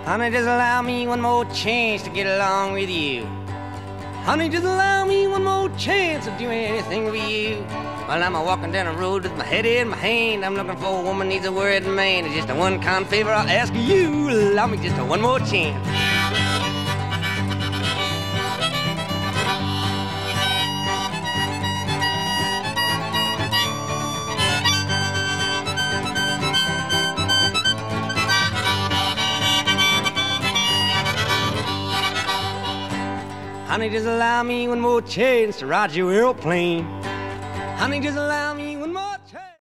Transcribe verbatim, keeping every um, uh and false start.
Honey, just allow me one more chance to get along with you. Honey, just allow me one more chance to do anything for you. While I'm a walking down the road with my head in my hand, I'm looking for a woman needs a word man. It's just a one kind favor I'll ask you. Allow me just a one more chance. Honey, just allow me one more chance to ride your airplane. Honey, just allow me